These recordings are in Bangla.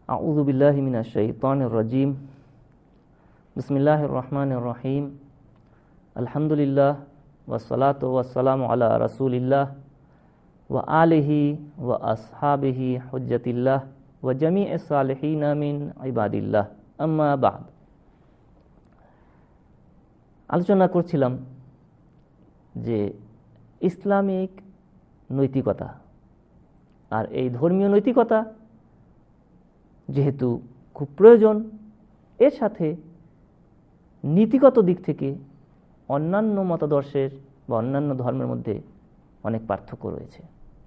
আউযু বিল্লাহি মিনাশ শাইতানির রাজিম। বিসমিল্লাহির রহমানির রহিম। আলহামদুলিল্লাহ ওয়াসসালাতু ওয়াসসালামু আলা রাসূলিল্লাহ ওয়া আলিহি ওয়া আসহাবিহি হুজ্জাতিল্লাহ ওয়া জামিইস সালিহিনা মিন ইবাদিল্লাহ, আম্মা বা'দ। আলোচনা করছিলাম যে ইসলামিক নৈতিকতা, আর এই ধর্মীয় নৈতিকতা যেহেতু খুব প্রয়োজন, এর সাথে নীতিগত দিক থেকে অন্যান্য মতাদর্শের বা অন্যান্য ধর্মের মধ্যে অনেক পার্থক্য রয়েছে।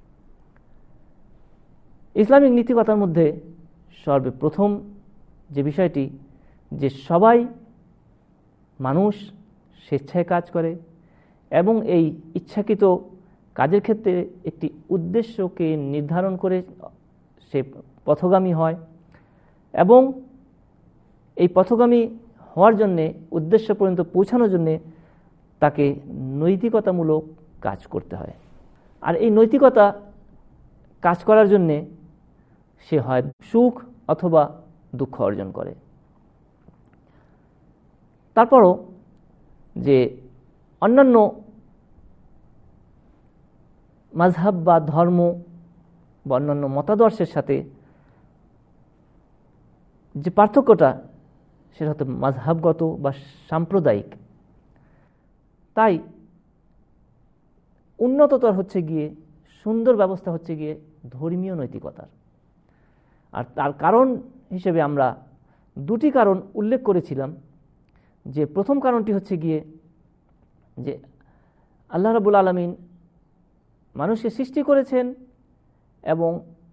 ইসলামিক নীতিকতার মধ্যে সর্বপ্রথম যে বিষয়টি, যে সবাই মানুষ স্বেচ্ছায় কাজ করে এবং এই ইচ্ছাকৃত কাজের ক্ষেত্রে একটি উদ্দেশ্যকে নির্ধারণ করে সে পথগামী হয় এবং এই পথগামী হওয়ার জন্যে, উদ্দেশ্য পর্যন্ত পৌঁছানোর জন্যে তাকে নৈতিকতামূলক কাজ করতে হয়। আর এই নৈতিকতা কাজ করার জন্যে সে হয় সুখ অথবা দুঃখ অর্জন করে। তারপরও যে অন্যান্য মাযহাব বা ধর্ম বা অন্যান্য মতাদর্শের সাথে যে পার্থক্যটা, সেটা হয়তো মাযহাবগত বা সাম্প্রদায়িক। তাই উন্নততর হচ্ছে গিয়ে, সুন্দর ব্যবস্থা হচ্ছে গিয়ে ধর্মীয় নৈতিকতার। আর তার কারণ হিসেবে আমরা দুটি কারণ উল্লেখ করেছিলাম। যে প্রথম কারণটি হচ্ছে গিয়ে যে আল্লাহ রাব্বুল আলামিন মানুষকে সৃষ্টি করেছেন এবং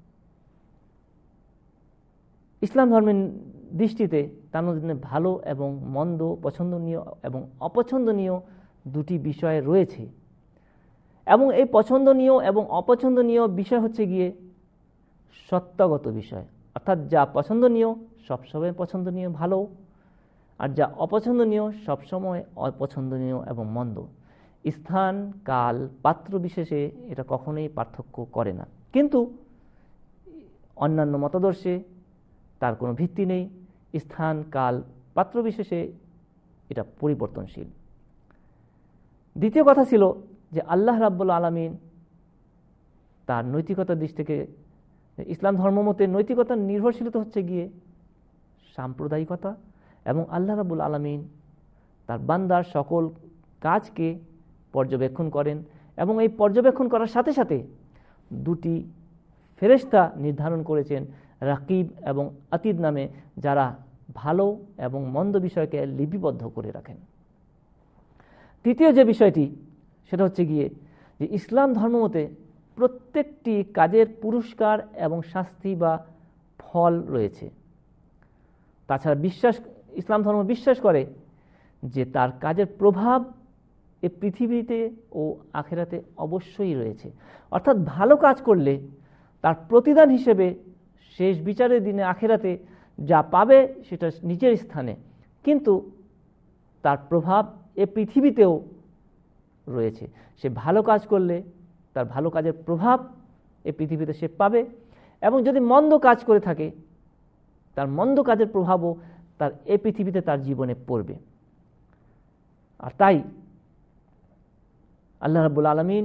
ইসলাম ধর্মের দৃষ্টিতে তার মধ্যে ভালো এবং মন্দ, পছন্দনীয় এবং অপছন্দনীয় দুটি বিষয় রয়েছে। এবং এই পছন্দনীয় এবং অপছন্দনীয় বিষয় হচ্ছে গিয়ে সত্যগত বিষয়, অর্থাৎ যা পছন্দনীয় সবসময় পছন্দনীয় ভালো, আর যা অপছন্দনীয় সবসময় অপছন্দনীয় এবং মন্দ। স্থান, কাল, পাত্র বিশেষে এটা কখনোই পার্থক্য করে না। কিন্তু অন্যান্য মতাদর্শে তার কোনো ভিত্তি নেই। স্থান, কাল, পাত্র বিশেষে এটা পরিবর্তনশীল। দ্বিতীয় কথা ছিল যে আল্লাহ রাব্বুল আলামিন তার নৈতিকতার দিক থেকে, ইসলাম ধর্মমতে নৈতিকতার নির্ভরশীলতা হচ্ছে গিয়ে সাম্প্রদায়িকতা, এবং আল্লাহ রাব্বুল আলামিন তার বান্দার সকল কাজকে পর্যবেক্ষণ করেন এবং এই পর্যবেক্ষণ করার সাথে সাথে দুটি ফেরেশতা নির্ধারণ করেছেন, রাকিব এবং আতিদ নামে, যারা ভালো এবং মন্দ বিষয়কে লিপিবদ্ধ করে রাখেন। তৃতীয় যে বিষয়টি, সেটা হচ্ছে গিয়ে যে ইসলাম ধর্মমতে প্রত্যেকটি কাজের পুরস্কার এবং শাস্তি বা ফল রয়েছে। তাছাড়া ইসলাম ধর্ম বিশ্বাস করে যে তার কাজের প্রভাব এ পৃথিবীতে ও আখিরাতে অবশ্যই রয়েছে। অর্থাৎ ভালো কাজ করলে তার প্রতিদান হিসেবে শেষ বিচারের দিনে আখিরাতে যা পাবে সেটা নিজের স্থানে, কিন্তু তার প্রভাব এ পৃথিবীতেও রয়েছে। সে ভালো কাজ করলে তার ভালো কাজের প্রভাব এ পৃথিবীতে সে পাবে, এবং যদি মন্দ কাজ করে থাকে তার মন্দ কাজের প্রভাবও তার এ পৃথিবীতে তার জীবনে পড়বে। আর তাই আল্লাহ রাব্বুল আলামিন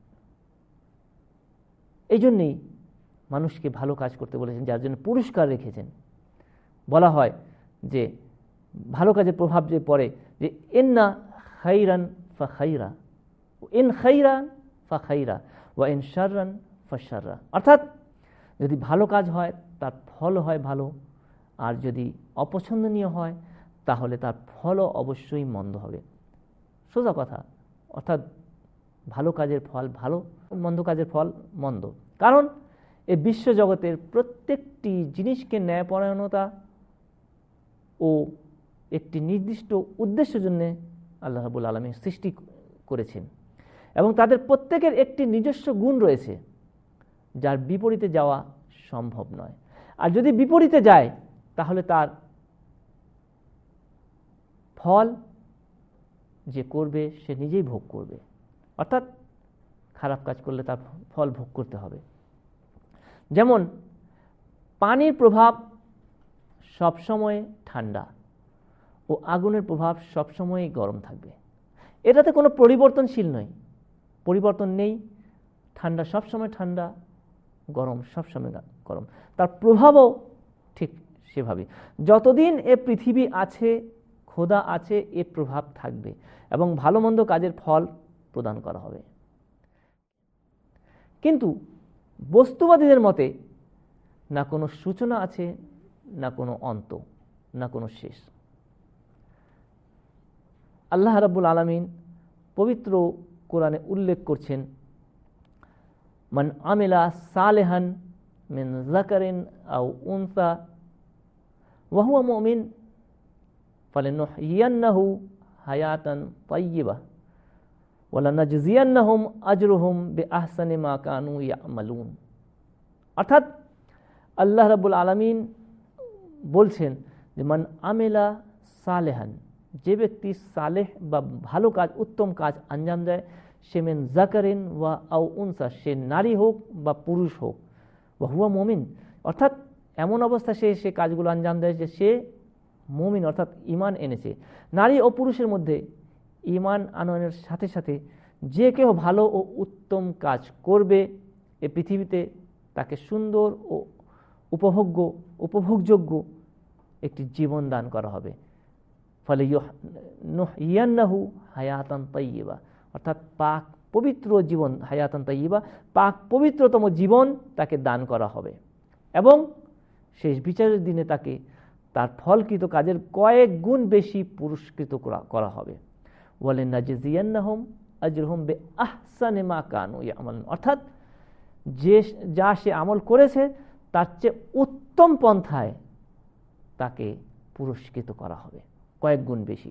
এই জন্যেই মানুষকে ভালো কাজ করতে বলেছেন, যার জন্য পুরস্কার রেখেছেন। বলা হয় যে ভালো কাজের প্রভাব যে পড়ে, যে ইন্না খাইরান ফা খাইরা, ইন খাইরান ফা খাইরা ওয়া ইন শাররান ফা শাররা। অর্থাৎ যদি ভালো কাজ হয় তার ফল হয় ভালো, আর যদি অপছন্দনীয় হয় তাহলে তার ফলও অবশ্যই মন্দ হবে। সোজা কথা। অর্থাৎ ভালো কাজের ফল ভালো, মন্দ কাজের ফল মন্দ। কারণ এই বিশ্বজগতের প্রত্যেকটি জিনিসকে ন্যায়পরায়ণতা ও একটি নির্দিষ্ট উদ্দেশ্যের জন্য আল্লাহ রাব্বুল আলামিন সৃষ্টি করেছেন, এবং তাদের প্রত্যেকের একটি নিজস্ব গুণ রয়েছে যার বিপরীতে যাওয়া সম্ভব নয়। আর যদি বিপরীতে যায় তাহলে তার ফল যে করবে সে নিজেই ভোগ করবে। অর্থাৎ খারাপ কাজ করলে তার ফল ভোগ করতে হবে। যেমন পানির প্রভাব সবসময় ঠান্ডা ও আগুনের প্রভাব সবসময়ই গরম থাকবে। এটাতে কোনো পরিবর্তনশীল নয়, পরিবর্তন নেই। ঠান্ডা সবসময় ঠান্ডা, গরম সবসময় গরম, তার প্রভাবও ঠিক সেভাবে। যতদিন এ পৃথিবী আছে, খোদা আছে, এর প্রভাব থাকবে এবং ভালো মন্দ কাজের ফল প্রদান করা হবে। কিন্তু বস্তুবাদীদের মতে না কোনো সূচনা আছে, না কোনো অন্ত, না কোনো শেষ। আল্লাহ রাব্বুল আলামিন পবিত্র কোরআনে উল্লেখ করছেন, মান আমিলা সালেহান মিন যাকারিন আও উনসা ওয়া হুয়া মুমিন ফালানুহইয়ান্নাহু হায়াতান তাইয়্যিবা ওয়া লানাজজিয়ান্নাহুম আজরুহুম বিআহসানি মা কানু ইয়ামালুন। অর্থাৎ আল্লাহ রাব্বুল আলামিন বলছেন যে মান আমিলা সালেহান, যে ব্যক্তি সালেহ বা ভালো কাজ, উত্তম কাজ আঞ্জাম দেয়, সে মিন যাকারিন ওয়া আও উনসা, সে নারী হোক বা পুরুষ হোক, ওয়া হুয়া মুমিন, অর্থাৎ এমন অবস্থা সে কাজগুলো আঞ্জাম দেয় যে সে মুমিন, অর্থাৎ ঈমান এনেছে। নারী ও পুরুষের মধ্যে ঈমান আনয়নের সাথে সাথে যে কেউ ভালো ও উত্তম কাজ করবে, এ পৃথিবীতে তাকে সুন্দর ও উপভোগযোগ্য একটি জীবন দান করা হবে। ফলে নুহইয়ান্নাহু হায়াতান তাইয়্যিবা, অর্থাৎ পাক পবিত্র জীবন, হায়াতান তাইয়্যিবা, পাক পবিত্রতম জীবন তাকে দান করা হবে এবং শেষ বিচারের দিনে তাকে তার ফলকৃত কাজের কয়েক গুণ বেশি পুরস্কৃত করা হবে। ওয়ালানাজজিয়ান্নাহুম আজরুহুম বিআহসানি মা কানু ইয়ামালুন, অর্থাৎ যা সে আমল করেছে তার চেয়ে উত্তম পন্থায় তাকে পুরস্কৃত করা হবে কয়েক গুণ বেশি।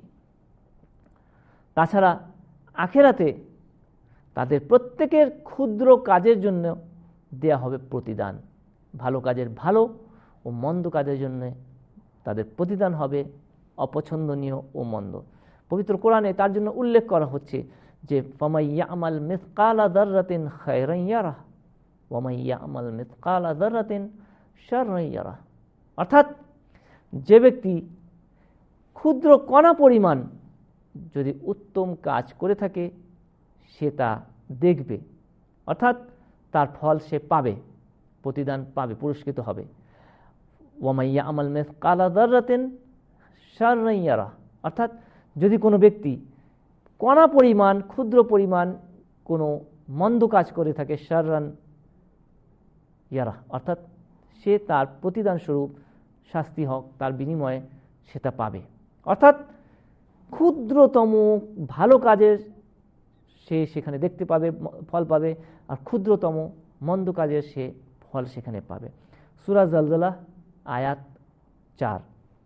তাছাড়া আখিরাতে তাদের প্রত্যেকের ক্ষুদ্র কাজের জন্য দেয়া হবে প্রতিদান। ভালো কাজের ভালো ও মন্দ কাজের জন্য তাদের প্রতিদান হবে অপছন্দনীয় ও মন্দ। পবিত্র কোরআনে তার জন্য উল্লেখ করা হচ্ছে যে ফামান ইয়ামাল মিসকালা যাররাতিন খায়রান ইয়ারাহ ওয়া মান ইয়ামাল মিসকালা যাররাতিন শাররান ইয়ারাহ, অর্থাৎ যে ব্যক্তি ক্ষুদ্র কণা পরিমাণ যদি উত্তম কাজ করে থাকে সে তা দেখবে, অর্থাৎ তার ফল সে পাবে, প্রতিদান পাবে, পুরস্কৃত হবে। ওয়া মান ইয়ামাল মিসকালা যাররাতিন শাররান ইয়ারাহ, অর্থাৎ যদি কোনো ব্যক্তি কণা পরিমাণ, ক্ষুদ্র পরিমাণ কোনো মন্দ কাজ করে থাকে, শাররান ইয়ারাহ, অর্থাৎ সে তার প্রতিদান স্বরূপ শাস্তি হোক, তার বিনিময়ে সেটা পাবে। অর্থাৎ ক্ষুদ্রতম ভালো কাজের সে সেখানে দেখতে পাবে, ফল পাবে, আর ক্ষুদ্রতম মন্দ কাজের সে ফল সেখানে পাবে। সূরা জালজালা আয়াত 4।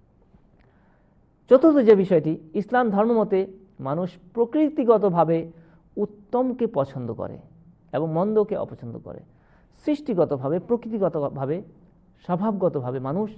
চতুর্থ যে বিষয়টি, ইসলাম ধর্মমতে মানুষ প্রকৃতিগতভাবে উত্তমকে পছন্দ করে এবং মন্দকে অপছন্দ করে। সৃষ্টিগতভাবে, প্রকৃতিগতভাবে, স্বভাবগতভাবে মানুষ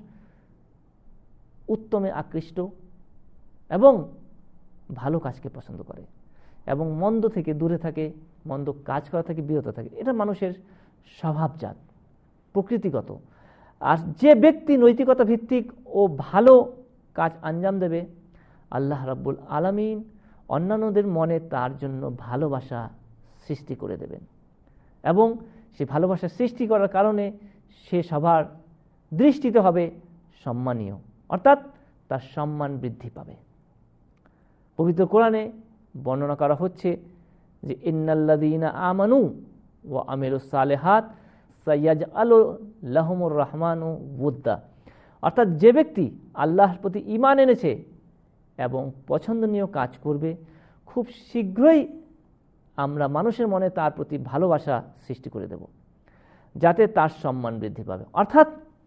উত্তমে আকৃষ্ট এবং ভালো কাজকে পছন্দ করে এবং মন্দ থেকে দূরে থাকে, মন্দ কাজ করা থেকে বিরত থাকে। এটা মানুষের স্বভাবজাত, প্রকৃতিগত। আর যে ব্যক্তি নৈতিকতা ভিত্তিক ও ভালো কাজ আঞ্জাম দেবে, আল্লাহ রাব্বুল আলামিন অন্যান্যদের মনে তার জন্য ভালোবাসা সৃষ্টি করে দেবেন এবং সে ভালোবাসা সৃষ্টি করার কারণে সে সবার দৃষ্টিতে হবে সম্মানীয়, অর্থাৎ তার সম্মান বৃদ্ধি পাবে। পবিত্র কোরআনে বর্ণনা করা হচ্ছে যে ইন্নাল্লাযীনা আমানু ওয়া আমিলুস সালিহাত সাইয়াজআলু লাহুমুর রাহমানু ওয়ুদ্দা, অর্থাৎ যে ব্যক্তি আল্লাহর প্রতি ঈমান এনেছে এবং পছন্দনীয় কাজ করবে, খুব শীঘ্রই আমরা মানুষের মনে তার প্রতি ভালোবাসা সৃষ্টি করে দেব, যাতে তার সম্মান বৃদ্ধি পাবে। অর্থাৎ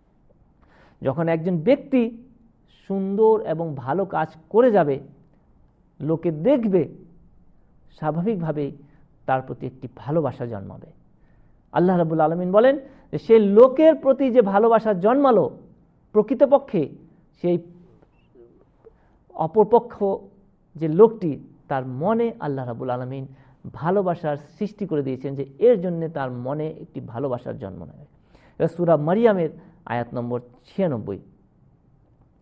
যখন একজন ব্যক্তি সুন্দর এবং ভালো কাজ করে যাবে, লোকে দেখবে, স্বাভাবিকভাবেই তার প্রতি একটি ভালোবাসা জন্মাবে। আল্লাহ রাব্বুল আলামিন বলেন যে সে লোকের প্রতি যে ভালোবাসা জন্মালো, প্রকৃতপক্ষে সেই অপরপক্ষ যে লোকটি, তার মনে আল্লাহ রাব্বুল আলামিন ভালোবাসার সৃষ্টি করে দিয়েছেন, যে এর জন্য তার মনে একটি ভালোবাসার জন্ম নেবে। এটা সূরা মারিয়ামের আয়াত নম্বর 96।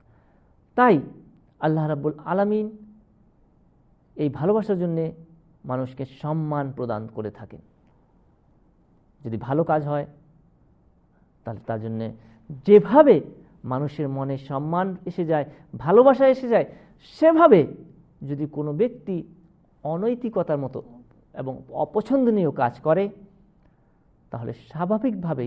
তাই আল্লাহ রাব্বুল আলামিন এই ভালোবাসার জন্যে মানুষকে সম্মান প্রদান করে থাকেন। যদি ভালো কাজ হয় তাহলে তার জন্যে যেভাবে মানুষের মনে সম্মান এসে যায়, ভালোবাসা এসে যায়, সেভাবে যদি কোনো ব্যক্তি অনৈতিকতার মতো এবং অপছন্দনীয় কাজ করে তাহলে স্বাভাবিকভাবেই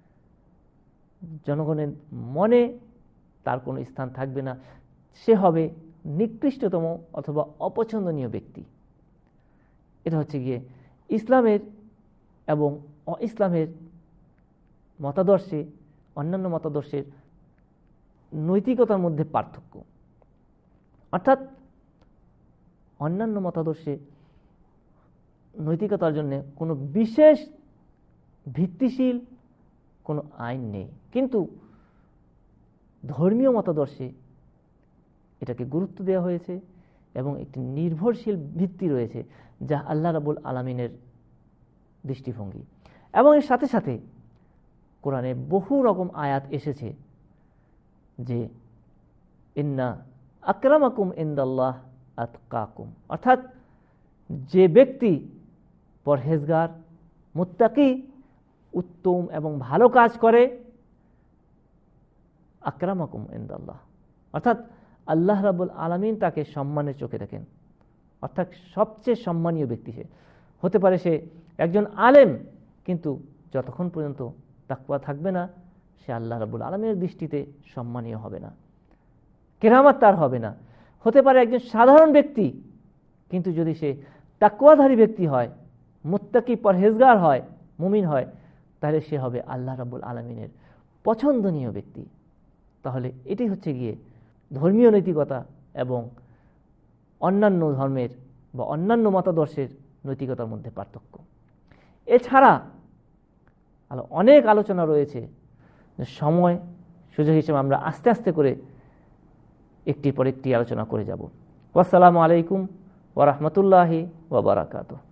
জনগণের মনে তার কোনো স্থান থাকবে না, সে হবে নিকৃষ্টতম অথবা অপছন্দনীয় ব্যক্তি। এটা হচ্ছে গিয়ে ইসলামের এবং ইসলামের মতাদর্শে অন্যান্য মতাদর্শের নৈতিকতার মধ্যে পার্থক্য। অর্থাৎ অন্যান্য মতাদর্শে নৈতিকতার জন্য কোনো বিশেষ ভিত্তিশীল কোনো আইন নেই, কিন্তু ধর্মীয় মতাদর্শে এটাকে গুরুত্ব দেওয়া হয়েছে এবং একটি নির্ভরশীল ভিত্তি রয়েছে যা আল্লাহ রাব্বুল আলামিনের দৃষ্টিভঙ্গি। এবং এর সাথে সাথে কোরআনে বহু রকম আয়াত এসেছে যে ইন্না আকরামাকুম ইনদাল্লাহ আতকাকুম, অর্থাৎ যে ব্যক্তি পরহেজগার, মুত্তাকি, উত্তম এবং ভালো কাজ করে, আকরামাকুম ইনদাল্লাহ, অর্থাৎ আল্লাহ রাব্বুল আলামিন তাকে সম্মানের চোখে দেখেন, অর্থাৎ সবচেয়ে সম্মানীয় ব্যক্তি সে হতে পারে। সে একজন আলেম, কিন্তু যতক্ষণ পর্যন্ত তাকওয়া থাকবে না সে আল্লাহ রাব্বুল আলামিনের দৃষ্টিতে সম্মানীয় হবে না, কেরামত তার হবে না। হতে পারে একজন সাধারণ ব্যক্তি, কিন্তু যদি সে তাকওয়াধারী ব্যক্তি হয়, মুত্তাকি পরহেজগার হয়, মুমিন হয়, তাহলে সে হবে আল্লাহ রাব্বুল আলামিনের পছন্দনীয় ব্যক্তি। তাহলে এটি হচ্ছে গিয়ে ধর্মীয় নৈতিকতা এবং অন্যান্য ধর্মের বা অন্যান্য মতাদর্শের নৈতিকতার মধ্যে পার্থক্য। এছাড়া অনেক আলোচনা রয়েছে, সময় সুযোগ হিসেবে আমরা আস্তে আস্তে করে একটির পর একটি আলোচনা করে যাব। আসসালামু আলাইকুম ওয়া রাহমাতুল্লাহি ওয়া বারাকাতুহু।